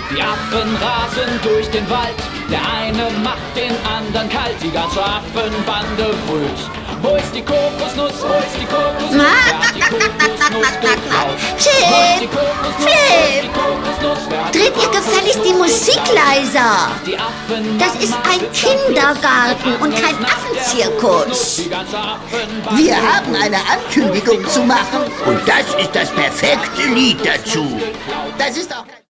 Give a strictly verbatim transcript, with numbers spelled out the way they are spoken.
Die Affen rasen durch den Wald, der eine macht den anderen kalt, die ganze Affenbande brüllt. Wo ist die Kokosnuss, wo ist die Kokosnuss, wer hat die Kokosnuss geklaut? Chip, Flip, dreht ihr gefälligst die Musik leiser. Das ist ein Kindergarten und kein Affenzirkus. Wir haben eine Ankündigung zu machen und das ist das perfekte Lied dazu. Das ist auch